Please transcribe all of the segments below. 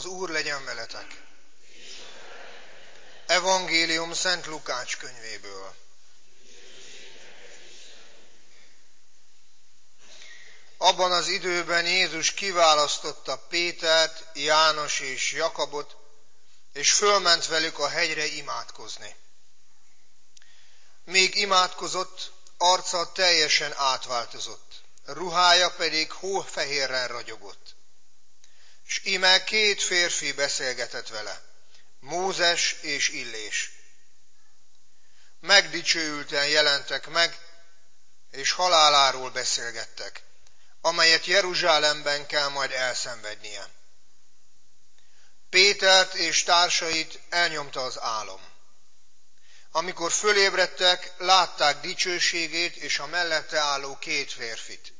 Az Úr legyen veletek! Evangélium Szent Lukács könyvéből. Abban az időben Jézus kiválasztotta Pétert, János és Jakabot, és fölment velük a hegyre imádkozni. Míg imádkozott, arca teljesen átváltozott, ruhája pedig hófehérren ragyogott. És íme két férfi beszélgetett vele, Mózes és Illés. Megdicsőülten jelentek meg, és haláláról beszélgettek, amelyet Jeruzsálemben kell majd elszenvednie. Pétert és társait elnyomta az álom. Amikor fölébredtek, látták dicsőségét és a mellette álló két férfit.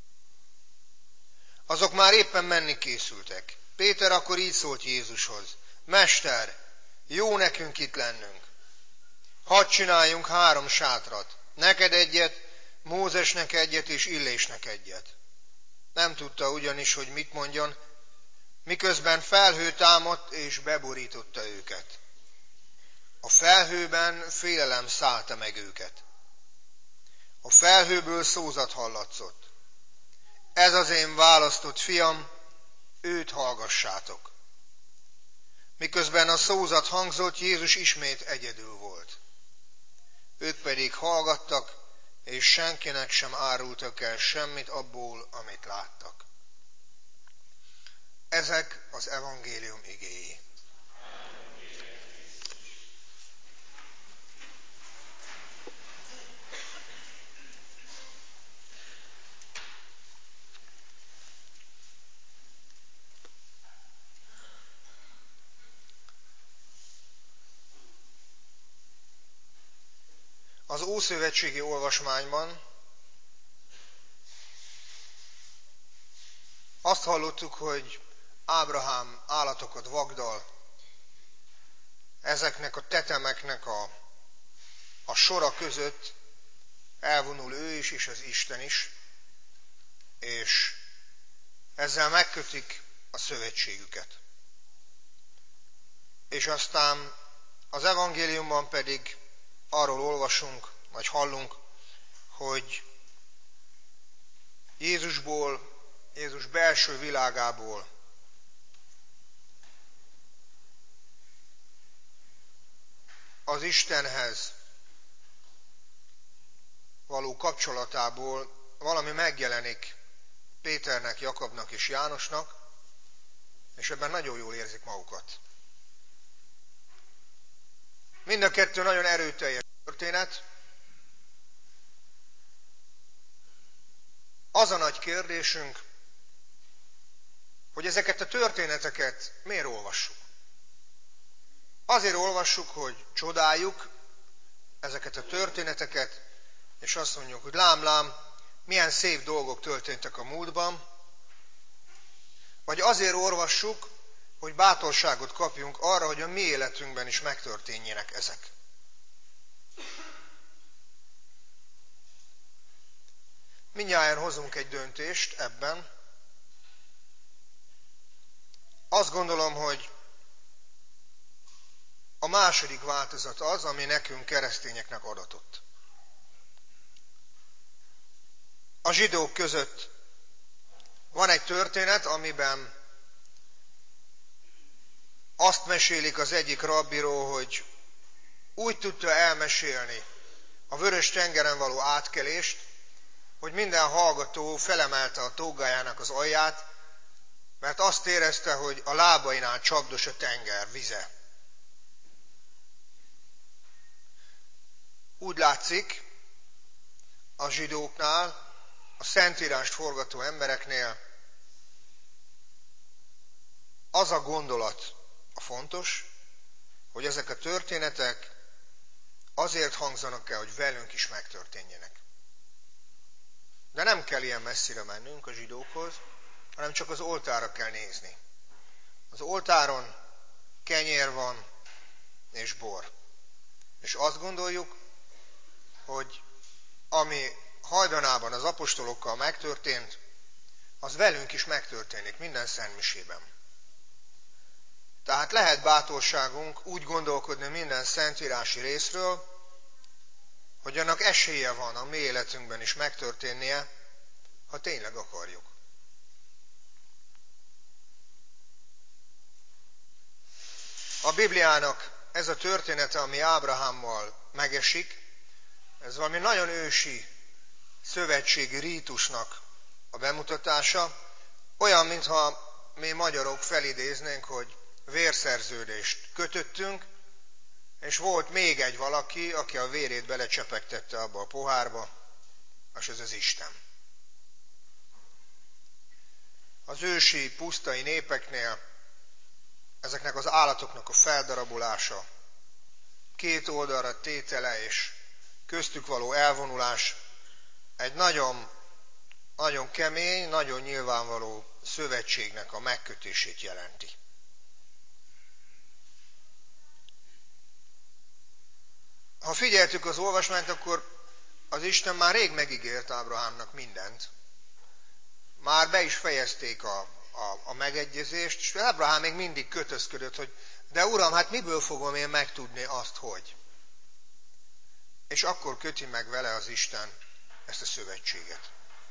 Azok már éppen menni készültek. Péter akkor így szólt Jézushoz: Mester, jó nekünk itt lennünk. Hadd csináljunk 3 sátrat, neked egyet, Mózesnek egyet és Illésnek egyet. Nem tudta ugyanis, hogy mit mondjon, miközben felhő támadt és beborította őket. A felhőben félelem szállta meg őket. A felhőből szózat hallatszott: Ez az én választott fiam, őt hallgassátok. Miközben a szózat hangzott, Jézus ismét egyedül volt. Ők pedig hallgattak, és senkinek sem árultak el semmit abból, amit láttak. Ezek az evangélium igéi. Az ószövetségi olvasmányban azt hallottuk, hogy Ábrahám állatokat vagdal, ezeknek a tetemeknek a sora között elvonul ő is, és az Isten is, és ezzel megkötik a szövetségüket. És aztán az evangéliumban pedig arról olvasunk, vagy hallunk, hogy Jézus belső világából az Istenhez való kapcsolatából valami megjelenik Péternek, Jakabnak és Jánosnak, és ebben nagyon jól érzik magukat. Mind a kettő nagyon erőteljes történet. Az a nagy kérdésünk, hogy ezeket a történeteket miért olvassuk. Azért olvassuk, hogy csodáljuk ezeket a történeteket, és azt mondjuk, hogy lám, milyen szép dolgok történtek a múltban, vagy azért olvassuk, hogy bátorságot kapjunk arra, hogy a mi életünkben is megtörténjenek ezek. Mindnyájan hozunk egy döntést ebben. Azt gondolom, hogy a második változat az, ami nekünk keresztényeknek adatott. A zsidók között van egy történet, amiben azt mesélik az egyik rabbiról, hogy úgy tudta elmesélni a Vörös-tengeren való átkelést, hogy minden hallgató felemelte a tógájának az alját, mert azt érezte, hogy a lábainál csapdos a tenger vize. Úgy látszik, a zsidóknál, a Szentírást forgató embereknél az a gondolat a fontos, hogy ezek a történetek azért hangzanak el, hogy velünk is megtörténjenek. De nem kell ilyen messzire mennünk a zsidókhoz, hanem csak az oltárra kell nézni. Az oltáron kenyér van és bor. És azt gondoljuk, hogy ami hajdanában az apostolokkal megtörtént, az velünk is megtörténik minden szentmisében. Tehát lehet bátorságunk úgy gondolkodni minden szentírási részről, hogy annak esélye van a mi életünkben is megtörténnie, ha tényleg akarjuk. A Bibliának ez a története, ami Ábrahámmal megesik, ez valami nagyon ősi szövetségi rítusnak a bemutatása, olyan, mintha mi magyarok felidéznénk, hogy vérszerződést kötöttünk, és volt még egy valaki, aki a vérét belecsepegtette abba a pohárba, és ez az Isten. Az ősi pusztai népeknél ezeknek az állatoknak a feldarabolása, két oldalra tétele és köztük való elvonulás egy nagyon, nagyon kemény, nagyon nyilvánvaló szövetségnek a megkötését jelenti. Ha figyeltük az olvasmányt, akkor az Isten már rég megígért Ábrahámnak mindent. Már be is fejezték a megegyezést, és Ábrahám még mindig kötözködött, hogy de Uram, hát miből fogom én megtudni azt, hogy? És akkor köti meg vele az Isten ezt a szövetséget.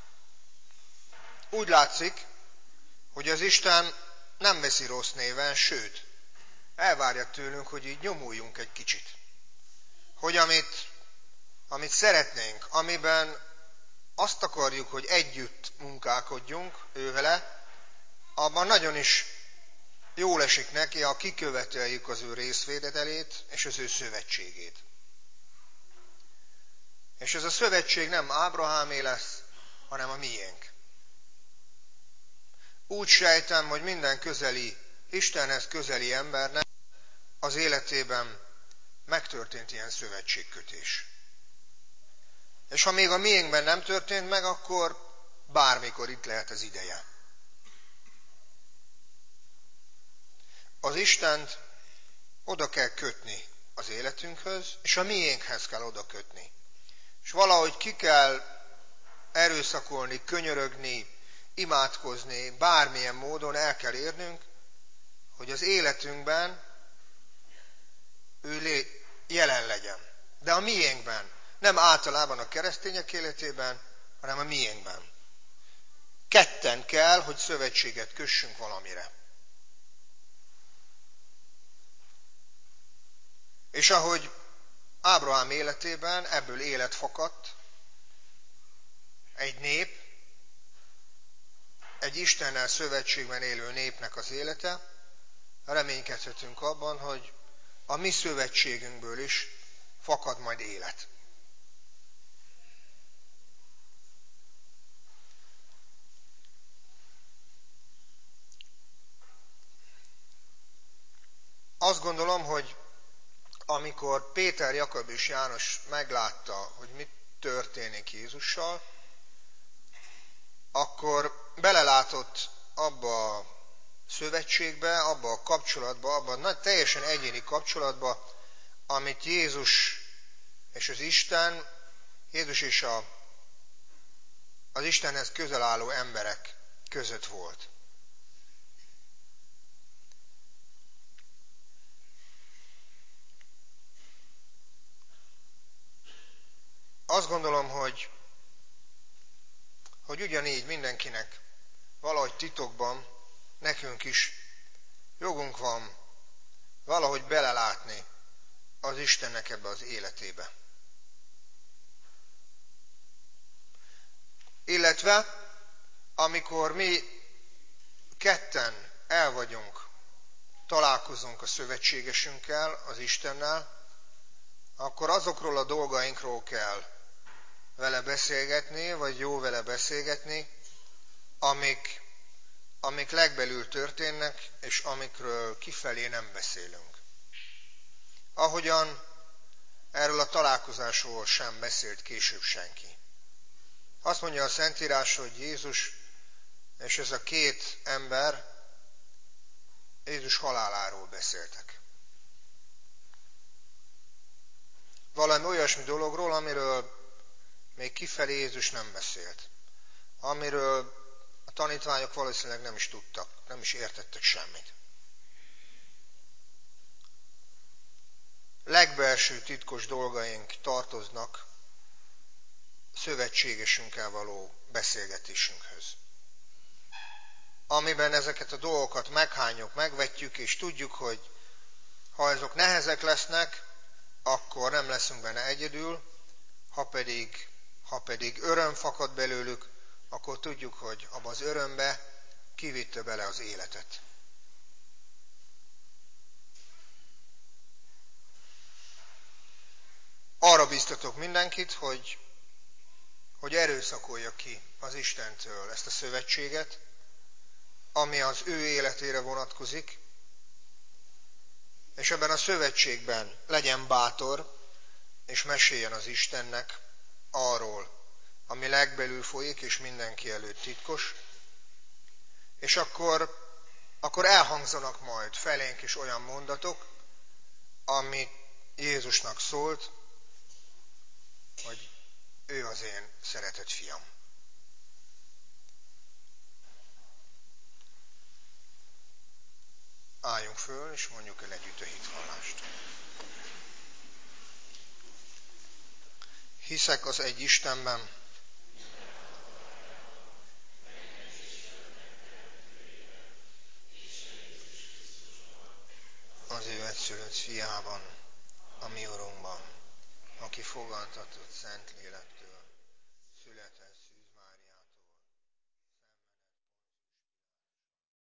Úgy látszik, hogy az Isten nem veszi rossz néven, sőt, elvárja tőlünk, hogy így nyomuljunk egy kicsit. Hogy amit szeretnénk, amiben azt akarjuk, hogy együtt munkálkodjunk ővele, abban nagyon is jól esik neki, ha kiköveteljük az ő részvételét és az ő szövetségét. És ez a szövetség nem Ábrahámé lesz, hanem a miénk. Úgy sejtem, hogy minden Istenhez közeli embernek az életében megtörtént ilyen szövetségkötés. És ha még a miénkben nem történt meg, akkor bármikor itt lehet az ideje. Az Istent oda kell kötni az életünkhöz, és a miénkhez kell oda kötni. És valahogy ki kell erőszakolni, könyörögni, imádkozni, bármilyen módon el kell érnünk, hogy az életünkben ő jelen legyen. De a miénkben, nem általában a keresztények életében, hanem a miénkben. Ketten kell, hogy szövetséget kössünk valamire. És ahogy Ábrahám életében ebből élet fakadt, egy nép, egy Istennel szövetségben élő népnek az élete, reménykedhetünk abban, hogy a mi szövetségünkből is fakad majd élet. Azt gondolom, hogy amikor Péter, Jakab és János meglátta, hogy mit történik Jézussal, akkor belelátott abba a szövetségbe, abba a kapcsolatba, abba a teljesen egyéni kapcsolatba, amit Jézus és az Isten, Jézus és az Istenhez közel álló emberek között volt. Azt gondolom, hogy ugyanígy mindenkinek valahogy titokban, nekünk is jogunk van valahogy belelátni az Istennek ebbe az életébe. Illetve, amikor mi ketten el vagyunk, találkozunk a szövetségesünkkel, az Istennel, akkor azokról a dolgainkról kell vele beszélgetni, vagy jó vele beszélgetni, amik legbelül történnek, és amikről kifelé nem beszélünk. Ahogyan erről a találkozásról sem beszélt később senki. Azt mondja a Szentírás, hogy Jézus és ez a két ember Jézus haláláról beszéltek. Valami olyasmi dologról, amiről még kifelé Jézus nem beszélt. Amiről a tanítványok valószínűleg nem is tudtak, nem is értettek semmit. legbelső titkos dolgaink tartoznak szövetségesünkkel való beszélgetésünkhöz. Amiben ezeket a dolgokat meghányjuk, megvetjük, és tudjuk, hogy ha azok nehezek lesznek, akkor nem leszünk benne egyedül, ha pedig öröm fakad belőlük, akkor tudjuk, hogy abba az örömbe kivitte bele az életet. Arra biztatok mindenkit, hogy erőszakolja ki az Istentől ezt a szövetséget, ami az ő életére vonatkozik, és ebben a szövetségben legyen bátor, és meséljen az Istennek arról, ami legbelül folyik, és mindenki előtt titkos, és akkor elhangzanak majd felénk is olyan mondatok, amit Jézusnak szólt, hogy ő az én szeretett fiam. Álljunk föl, és mondjuk el együtt a hitvallást. Hiszek az egy Istenben, az ő egyszülött fiában, a mi Urunkban, aki fogantatott Szent Lélektől,